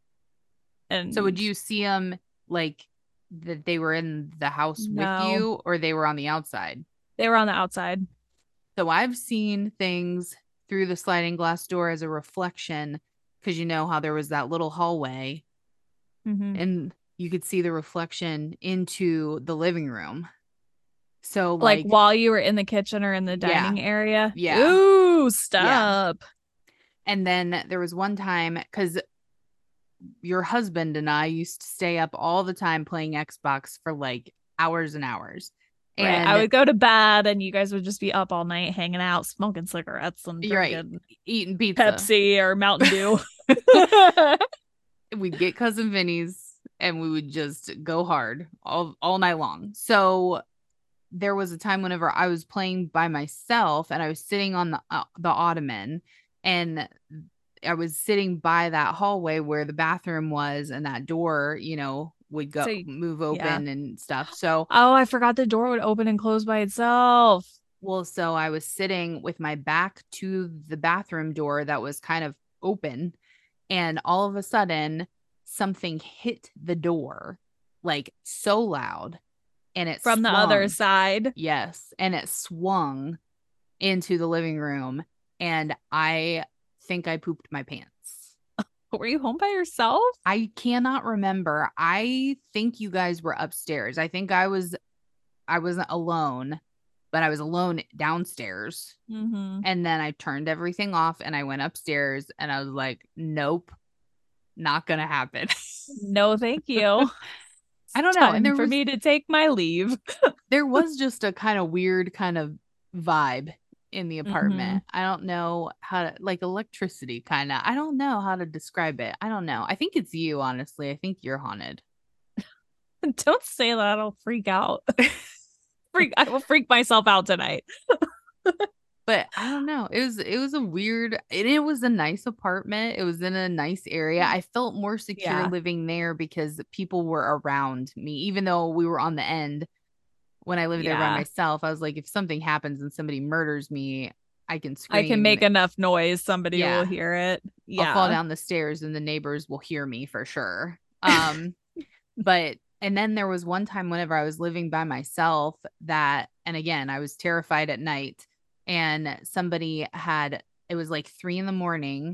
So would And you see them like that they were in the house with no, you or they were on the outside? they were on the outside. So I've seen things through the sliding glass door as a reflection because you know how there was that little hallway Mm-hmm. and you could see the reflection into the living room. So Like like, while you were in the kitchen or in the yeah, dining area. yeah, Ooh, yeah. stop. And then there was one time because your husband and I used to stay up all the time playing Xbox for like hours and hours. Right. I And would go to bed and you guys would just be up all night hanging out, smoking cigarettes and you're right, drinking eating pizza. Pepsi or Mountain Dew. We'd get cousin Vinny's and we would just go hard all all night long. So there was a time whenever I was playing by myself and I was sitting on the uh, the ottoman and I was sitting by that hallway where the bathroom was and that door, you know, would go So, you- move yeah. open and stuff. So, Oh, I forgot the door would open and close by itself. well, so I was sitting with my back to the bathroom door that was kind of open and all of a sudden something hit the door like so loud and it From the other swung. side. Yes, and it swung into the living room and I think I pooped my pants. Were you home by yourself? I cannot remember. I think you guys were upstairs. I think I was I wasn't alone, but I was alone downstairs. Mm-hmm. And then I turned everything off and I went upstairs and I was like, nope, not gonna happen. No, thank you. I don't know. And Time there for was me to take my leave. there was just a kind of weird kind of vibe in the Mm-hmm. apartment. I don't know how to like electricity kind of. I don't know how to describe it. I don't know. I think it's you, honestly. I think you're haunted. Don't say that. I'll freak out. freak I will freak myself out tonight. But I don't know. It was it was a weird and it was a nice apartment. It was in a nice area. I felt more secure Yeah. living there because people were around me, even though we were on the end. When I lived there by Yeah. myself, I was like, if something happens and somebody murders me, I can I can scream. make enough noise, somebody will Yeah, hear it. I'll fall Yeah. down the stairs and the neighbors will hear me for sure. Um, but and then there was one time whenever I was living by myself that, and again, I was terrified at night, and somebody had it was like three in the morning,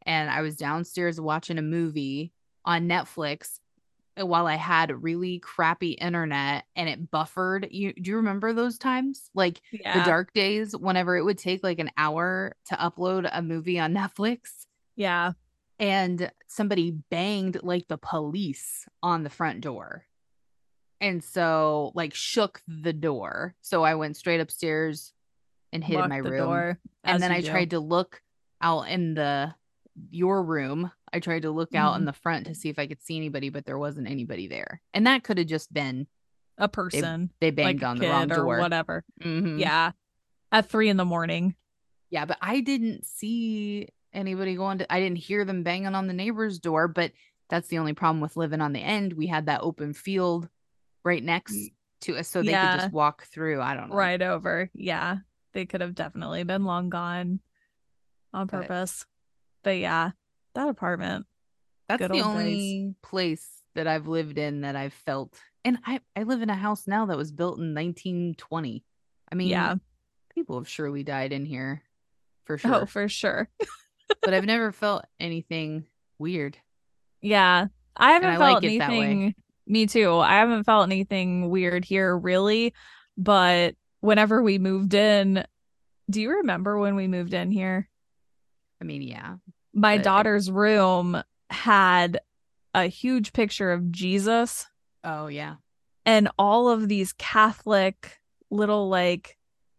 and I was downstairs watching a movie on Netflix while I had really crappy internet and it buffered. You do you remember those times? Like the Yeah. dark days whenever it would take like an hour to upload a movie on Netflix Yeah. and somebody banged like the police on the front door. And so like shook the door. So I went straight upstairs and hid in Lock my the room. door And as then you I do. tried to look out in the your room. I tried to look out in Mhm. the front to see if I could see anybody, but there wasn't anybody there. And that could have just been A they person, they like banged a on the wrong kid or door. whatever. Mm-hmm. Yeah. At three in the morning. Yeah, but I didn't see anybody going to I didn't hear them banging on the neighbor's door, but that's the only problem with living on the end. We had that open field right next to us so they could Yeah. just walk through. I don't know. Right over. Yeah. They could have definitely been long gone on But purpose. But yeah, that apartment. that's Good the old days. only place that I've lived in that I've felt. And I, I live in a house now that was built in nineteen twenty. I mean, Yeah. people have surely died in here for Oh, sure. for sure. But I've never felt anything weird. Yeah. I And I haven't felt like it that way. anything. Me too. I haven't felt anything weird here, really. But whenever we moved in, do you remember when we moved in here? I mean, yeah. My But I, daughter's room had a huge picture of Jesus oh, yeah. and all of these Catholic little like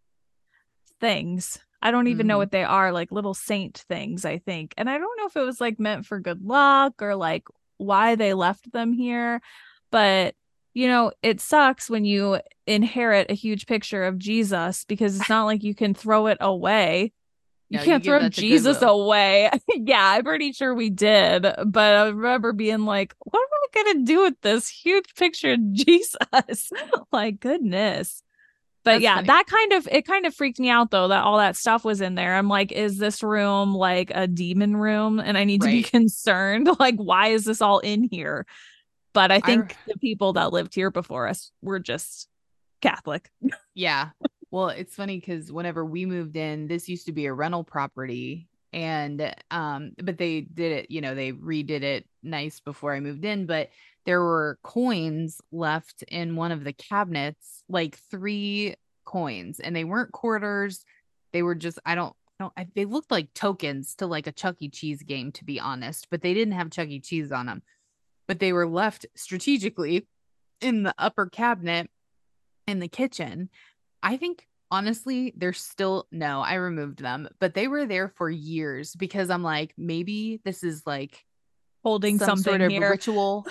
things. I don't even know Mm-hmm. what they are, like little saint things, I think. And I don't know if it was like meant for good luck or like why they left them here. But, you know, it sucks when you inherit a huge picture of Jesus because it's not like you can throw it away. You No, you can't give throw that to Jesus Goodwill. away. Yeah, I'm pretty sure we did. But I remember being like, what am I going to do with this huge picture of Jesus? Like, goodness. But That's yeah, funny. that kind of it kind of freaked me out though that all that stuff was in there. I'm like, is this room like a demon room and I need to be Right. concerned? Like, why is this all in here? But I I think the people that lived here before us were just Catholic. Yeah. Well, it's funny because whenever we moved in, this used to be a rental property. And um, but they did it, you know, they redid it nice before I moved in, but there were coins left in one of the cabinets, like three coins, and they weren't quarters. They were just, I don't know, I, they looked like tokens to like a Chuck E. Cheese game, to be honest, but they didn't have Chuck E. Cheese on them. But they were left strategically in the upper cabinet in the kitchen. I think honestly, they're still no, I removed them, but they were there for years because I'm like, maybe this is like Holding some sort something of here. ritual.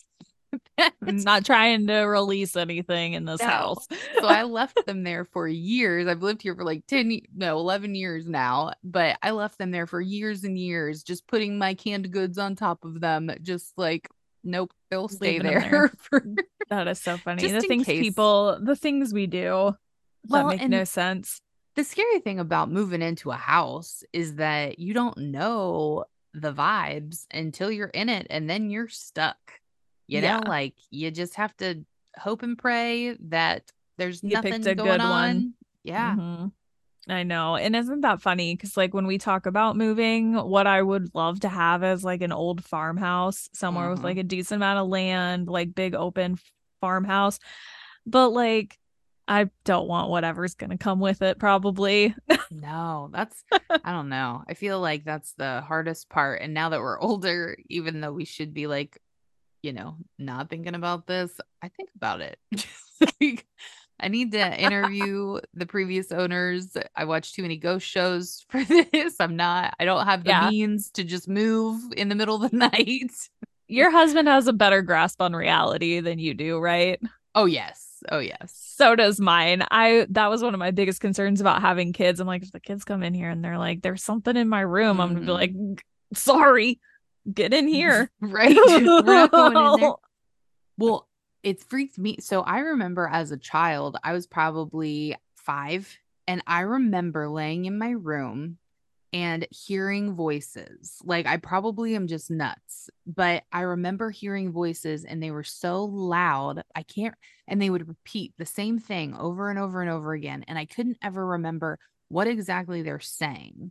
I'm not trying to release anything in this No. house. So I left them there for years. I've lived here for like ten, no, eleven years now, but I left them there for years and years, just putting my canned goods on top of them, just like, nope, they'll stay Leaving them there. there for That is so funny. just The in things case. people, the things we do that Well, make and no sense. the scary thing about moving into a house is that you don't know the vibes until you're in it and then you're stuck. You know, Yeah, like you just have to hope and pray that there's you picked nothing a going good one. on. Yeah. Hmm. I know. And isn't that funny? Because, like, when we talk about moving, what I would love to have is like an old farmhouse somewhere with Uh-huh. like a decent amount of land, like big open farmhouse. But, like, I don't want whatever's going to come with it, probably. No, that's, I don't know. I feel like that's the hardest part. And now that we're older, even though we should be like, you know, not thinking about this, I think about it. Like, I need to interview the previous owners. I watch too many ghost shows for this. I'm not, I don't have the Yeah. means to just move in the middle of the night. Your husband has a better grasp on reality than you do, right? Oh, yes. Oh, yes. So does mine. I that was one of my biggest concerns about having kids. I'm like, if the kids come in here and they're like, there's something in my room, I'm gonna be like, Mhm. sorry, get in here. Right. We're not going in there. Well, it freaked me. So I remember as a child, I was probably five, and I remember laying in my room and hearing voices. Like I probably am just nuts, but I remember hearing voices and they were so loud. I can't, and they would repeat the same thing over and over and over again. And I couldn't ever remember what exactly they're saying.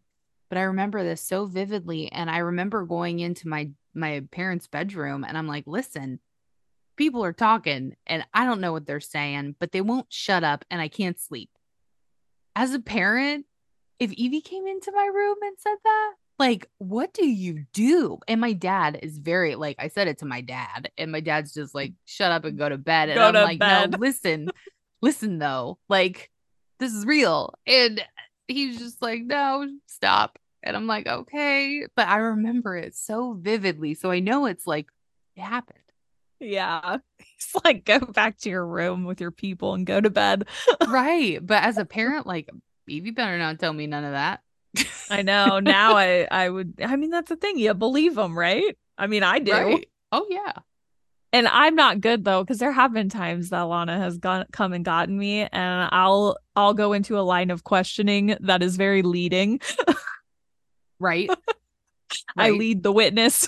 but I remember this so vividly. And I remember going into my my parents' bedroom and I'm like, listen, people are talking and I don't know what they're saying, but they won't shut up and I can't sleep. As a parent, if Evie came into my room and said that, like, what do you do? And my dad is very, like, I said it to my dad, and my dad's just like, shut up and go to bed. And Go I'm to like, no, bed. listen, listen, though, like, this is real. And he's just like, no, stop. And I'm like, okay. But I remember it so vividly. So I know it's like, it happened. Yeah. He's like, go back to your room with your people and go to bed. Right. But as a parent, like, Evie better not tell me none of that. I know. Now I I would I mean that's the thing. You believe them, right? I mean, I do. Right. Oh, yeah. And I'm not good though, because there have been times that Lana has gone come and gotten me, and I'll I'll go into a line of questioning that is very leading. Right. I Right. lead the witness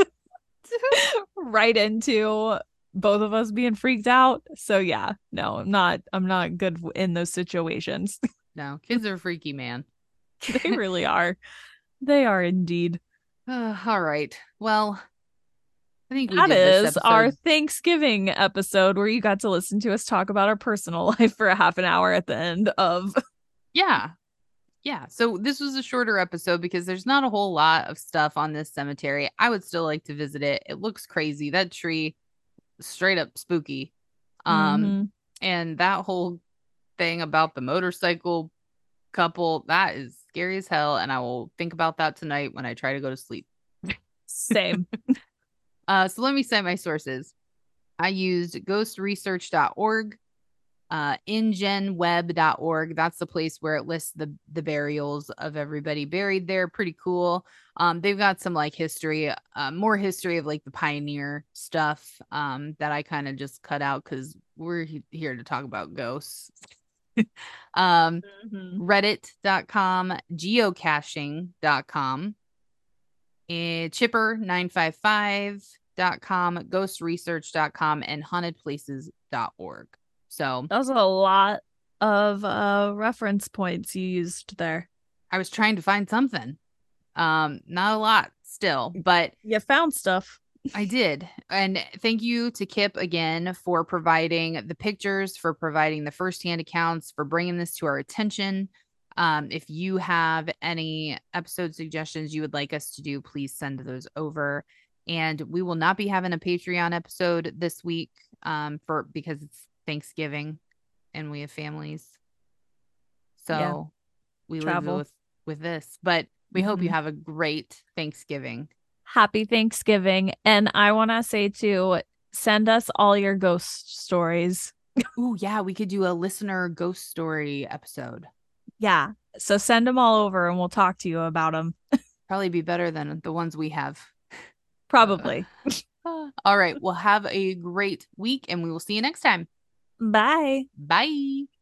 right into both of us being freaked out. So yeah, no, I'm not I'm not good in those situations. No, kids are freaky, man. They really are. They are indeed. Uh, all right. Well, I think we That did this is our episode. Thanksgiving episode where you got to listen to us talk about our personal life for a half an hour at the end of. Yeah. Yeah. So this was a shorter episode because there's not a whole lot of stuff on this cemetery. I would still like to visit it. It looks crazy. That tree, straight up spooky. Um, Mm-hmm. and that whole thing about the motorcycle couple, that is scary as hell. And I will think about that tonight when I try to go to sleep. Same. Uh, so let me cite my sources. I used ghost research dot org, uh, ingen web dot org. That's the place where it lists the the burials of everybody buried there. Pretty cool. Um, they've got some like history, uh, more history of like the pioneer stuff um, that I kind of just cut out because we're he- here to talk about ghosts. um, Mm-hmm. reddit dot com, geocaching dot com, and chipper nine five five dot com, ghost research dot com, and haunted places dot org. So That was a lot of uh reference points you used there. I was trying to find something. Um, not a lot still, but You found stuff. I did. And thank you to Kip again for providing the pictures, for providing the firsthand accounts, for bringing this to our attention. Um, if you have any episode suggestions you would like us to do, please send those over. And we will not be having a Patreon episode this week um, for because it's Thanksgiving and we have families. So Yeah. we Travel. live with with this. But we hope you Mhm. have a great Thanksgiving. Happy Thanksgiving. And I want to say too, send us all your ghost stories. Ooh, yeah, we could do a listener ghost story episode. Yeah. So send them all over and we'll talk to you about them. Probably be better than the ones we have. Probably. Uh, all right. Well, have a great week and we will see you next time. Bye. Bye.